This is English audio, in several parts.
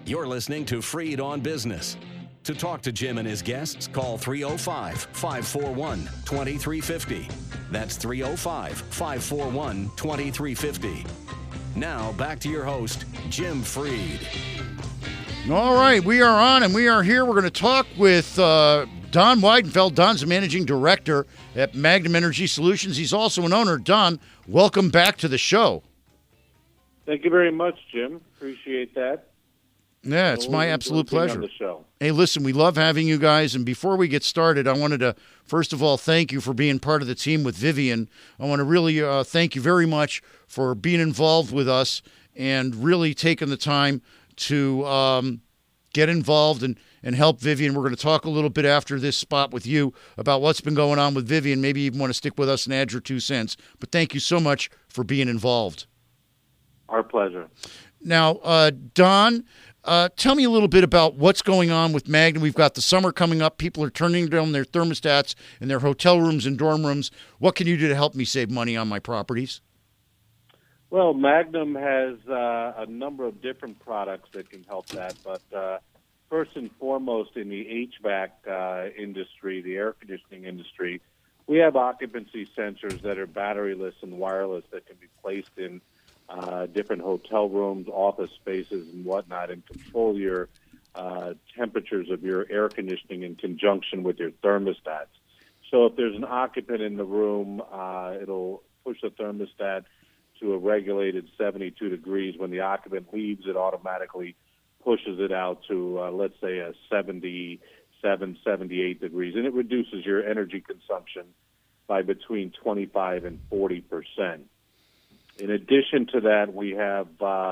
You're listening to Freed on Business. To talk to Jim and his guests, call 305-541-2350. That's 305-541-2350. Now, back to your host, Jim Freed. All right, we are on, and we are here. We're going to talk with Don Weidenfeld. Don's the managing director at Magnum Energy Solutions. He's also an owner. Don, welcome back to the show. Thank you very much, Jim. Appreciate that. Yeah, it's my absolute pleasure. On the show. Hey, listen, we love having you guys. And before we get started, I wanted to, first of all, thank you for being part of the team with Vivian. I want to really thank you very much for being involved with us and really taking the time to get involved and help Vivian. We're going to talk a little bit after this spot with you about what's been going on with Vivian. Maybe you even want to stick with us and add your 2 cents. But thank you so much for being involved. Our pleasure. Now, Don, tell me a little bit about what's going on with Magnum. We've got the summer coming up. People are turning down their thermostats in their hotel rooms and dorm rooms. What can you do to help me save money on my properties? Well, Magnum has a number of different products that can help that. But first and foremost, in the HVAC industry, the air conditioning industry, we have occupancy sensors that are batteryless and wireless that can be placed in different hotel rooms, office spaces, and whatnot, and control your temperatures of your air conditioning in conjunction with your thermostats. So if there's an occupant in the room, it'll push the thermostat to a regulated 72 degrees. When the occupant leaves, it automatically pushes it out to, let's say, a 77, 78 degrees, and it reduces your energy consumption by between 25 and 40%. In addition to that, we have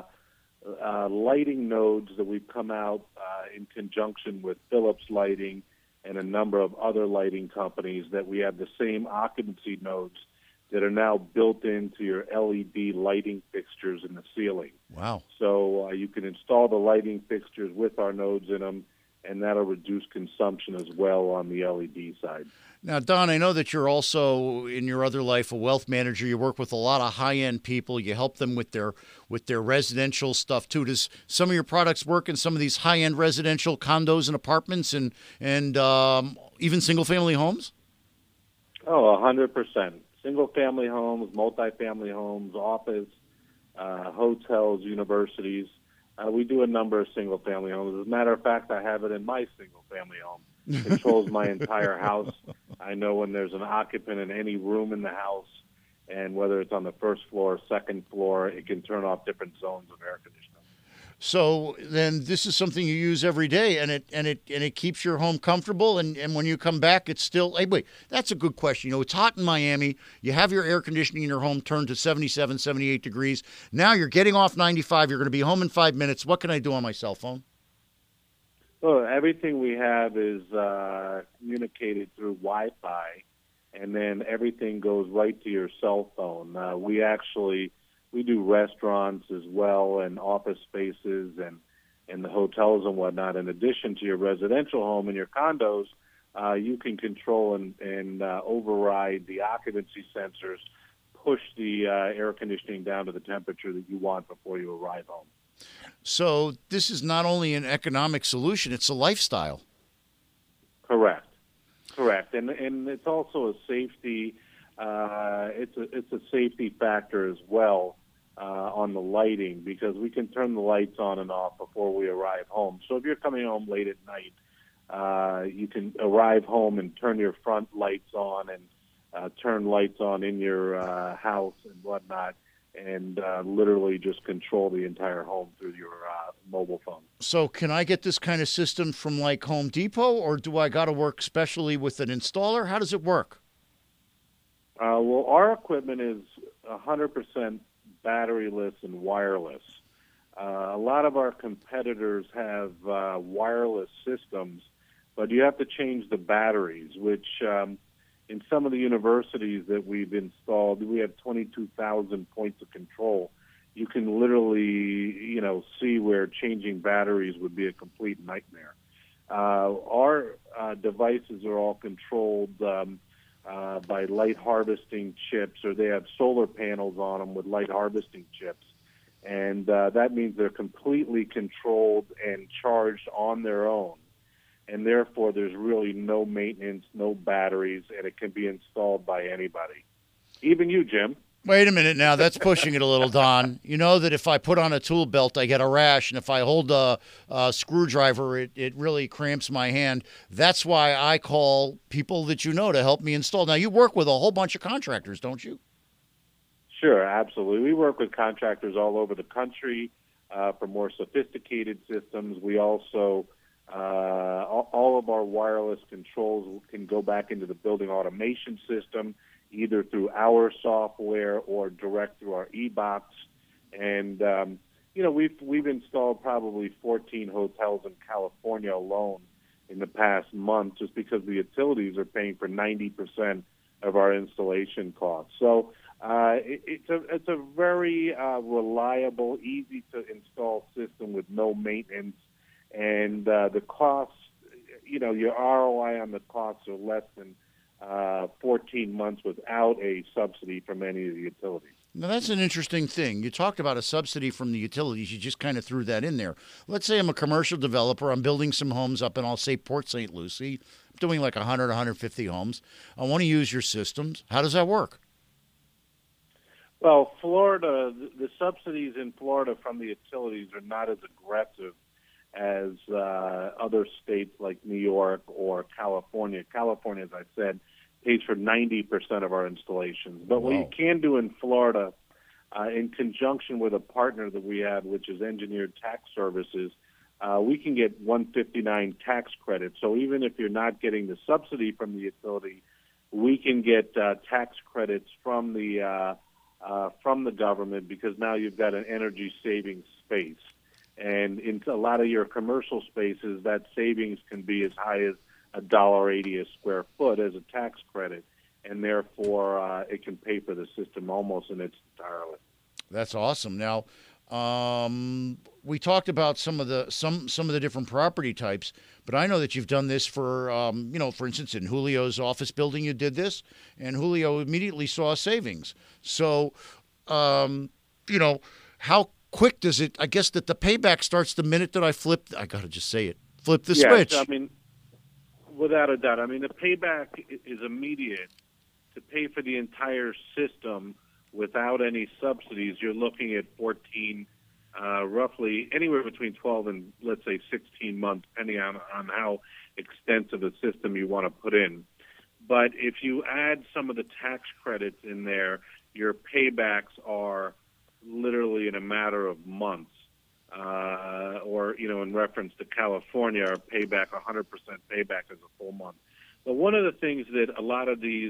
lighting nodes that we've come out in conjunction with Philips Lighting and a number of other lighting companies that we have the same occupancy nodes that are now built into your LED lighting fixtures in the ceiling. Wow. So you can install the lighting fixtures with our nodes in them, and that'll reduce consumption as well on the LED side. Now, Don, I know that you're also, in your other life, a wealth manager. You work with a lot of high-end people. You help them with their residential stuff, too. Does some of your products work in some of these high-end residential condos and apartments and even single-family homes? Oh, 100%. Single-family homes, multi-family homes, office, hotels, universities. We do a number of single-family homes. As a matter of fact, I have it in my single-family home. It controls my entire house. I know when there's an occupant in any room in the house, and whether it's on the first floor or second floor, it can turn off different zones of air conditioning. So then this is something you use every day, and it keeps your home comfortable, and when you come back, it's still, hey, wait, that's a good question. You know, it's hot in Miami. You have your air conditioning in your home turned to 77, 78 degrees. Now you're getting off 95. You're going to be home in 5 minutes. What can I do on my cell phone? Well, everything we have is communicated through Wi-Fi, and then everything goes right to your cell phone. We do restaurants as well, and office spaces, and the hotels and whatnot. In addition to your residential home and your condos, you can control and override the occupancy sensors, push the air conditioning down to the temperature that you want before you arrive home. So this is not only an economic solution, it's a lifestyle. Correct. And it's also a safety, it's a safety factor as well on the lighting, because we can turn the lights on and off before we arrive home. So if you're coming home late at night, you can arrive home and turn your front lights on and turn lights on in your house and whatnot, and literally just control the entire home through your mobile phone. So can I get this kind of system from like Home Depot, or do I got to work specially with an installer? How does it work? Well, our equipment is 100% batteryless and wireless. A lot of our competitors have wireless systems, but you have to change the batteries, which in some of the universities that we've installed, we have 22,000 points of control. You can literally, see where changing batteries would be a complete nightmare. Our devices are all controlled by light harvesting chips, or they have solar panels on them with light harvesting chips. And that means they're completely controlled and charged on their own. And therefore, there's really no maintenance, no batteries, and it can be installed by anybody. Even you, Jim. Wait a minute now. That's pushing it a little, Don. You know that if I put on a tool belt, I get a rash, and if I hold a screwdriver, it really cramps my hand. That's why I call people that you know to help me install. Now, you work with a whole bunch of contractors, don't you? Sure, absolutely. We work with contractors all over the country for more sophisticated systems. We also, all of our wireless controls can go back into the building automation system, either through our software or direct through our e-box. And, we've installed probably 14 hotels in California alone in the past month just because the utilities are paying for 90% of our installation costs. So it's a very reliable, easy to install system with no maintenance, and the costs, your ROI on the costs are less than 14 months without a subsidy from any of the utilities. Now, that's an interesting thing. You talked about a subsidy from the utilities. You just kind of threw that in there. Let's say I'm a commercial developer. I'm building some homes up in, I'll say, Port St. Lucie. I'm doing like 100, 150 homes. I want to use your systems. How does that work? Well, Florida, the subsidies in Florida from the utilities are not as aggressive as other states like New York or California. California, as I said, pays for 90% of our installations. But what you can do in Florida, in conjunction with a partner that we have, which is Engineered Tax Services, we can get 159 tax credits. So even if you're not getting the subsidy from the utility, we can get tax credits from the government, because now you've got an energy savings space. And in a lot of your commercial spaces, that savings can be as high as $1.80 a square foot as a tax credit, and therefore it can pay for the system almost in its entirety. That's awesome. Now, we talked about some of the different property types, but I know that you've done this for for instance, in Julio's office building, you did this, and Julio immediately saw savings. So, how quick does it? I guess that the payback starts the minute that I got to just say it. Flip the switch. I mean, without a doubt. I mean, the payback is immediate. To pay for the entire system without any subsidies, you're looking at 14, roughly anywhere between 12 and, let's say, 16 months, depending on how extensive a system you want to put in. But if you add some of the tax credits in there, your paybacks are literally in a matter of months. Or, in reference to California, our payback, 100% payback is a full month. But one of the things that a lot of these,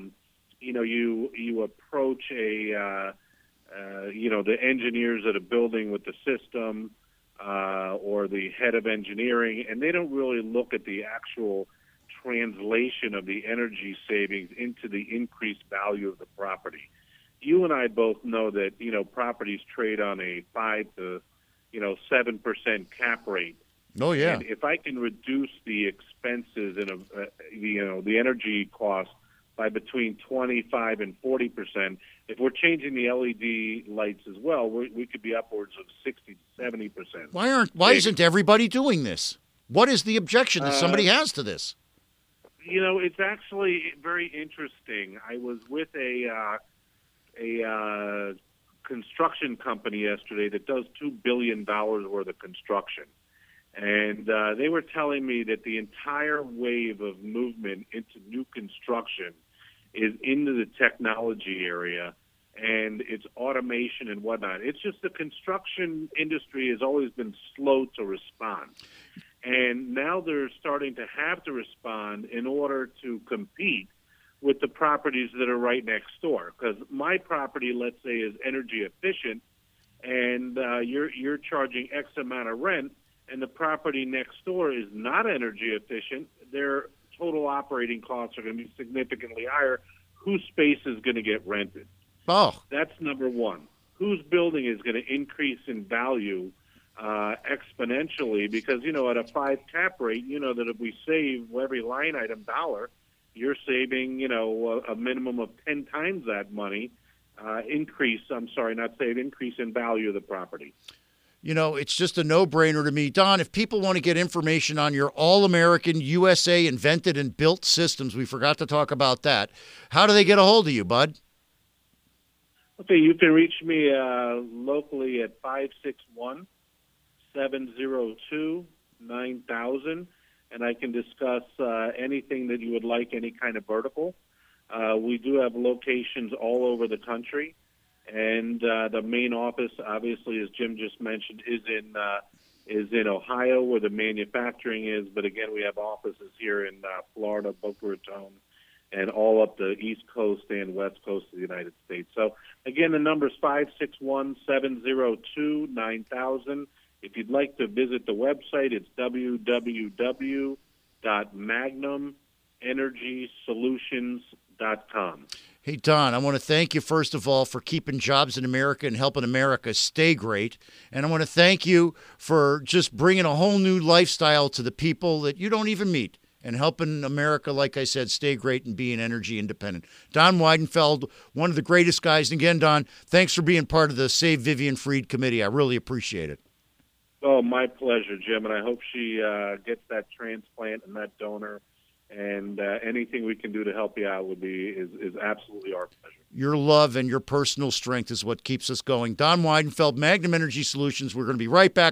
you approach the engineers that are building with the system or the head of engineering, and they don't really look at the actual translation of the energy savings into the increased value of the property. You and I both know that, properties trade on a 5 to 7% cap rate. Oh, yeah. And if I can reduce the expenses and the energy cost by between 25 and 40%, if we're changing the LED lights as well, we could be upwards of 60 to 70%. Why isn't everybody doing this? What is the objection that somebody has to this? It's actually very interesting. I was with a construction company yesterday that does $2 billion worth of construction. And they were telling me that the entire wave of movement into new construction is into the technology area, and it's automation and whatnot. It's just the construction industry has always been slow to respond. And now they're starting to have to respond in order to compete with the properties that are right next door. Because my property, let's say, is energy efficient, and you're charging X amount of rent, and the property next door is not energy efficient, their total operating costs are going to be significantly higher. Whose space is going to get rented? Oh. That's number one. Whose building is going to increase in value exponentially? Because, at a 5 cap rate, that if we save every line item dollar, you're saving, a minimum of 10 times that money increase in value of the property. You know, it's just a no-brainer to me. Don, if people want to get information on your all-American USA invented and built systems, we forgot to talk about that. How do they get a hold of you, bud? Okay, you can reach me locally at 561-702-9000, and I can discuss anything that you would like, any kind of vertical. We do have locations all over the country. And the main office, obviously, as Jim just mentioned, is in Ohio, where the manufacturing is. But again, we have offices here in Florida, Boca Raton, and all up the East Coast and West Coast of the United States. So again, the number is 561-702-9000. If you'd like to visit the website, it's www.magnumenergysolutions.com. Hey, Don, I want to thank you, first of all, for keeping jobs in America and helping America stay great. And I want to thank you for just bringing a whole new lifestyle to the people that you don't even meet and helping America, like I said, stay great and being energy independent. Don Weidenfeld, one of the greatest guys. And again, Don, thanks for being part of the Save Vivian Freed Committee. I really appreciate it. Oh, my pleasure, Jim. And I hope she gets that transplant and that donor. And anything we can do to help you out is absolutely our pleasure. Your love and your personal strength is what keeps us going. Don Weidenfeld, Magnum Energy Solutions. We're going to be right back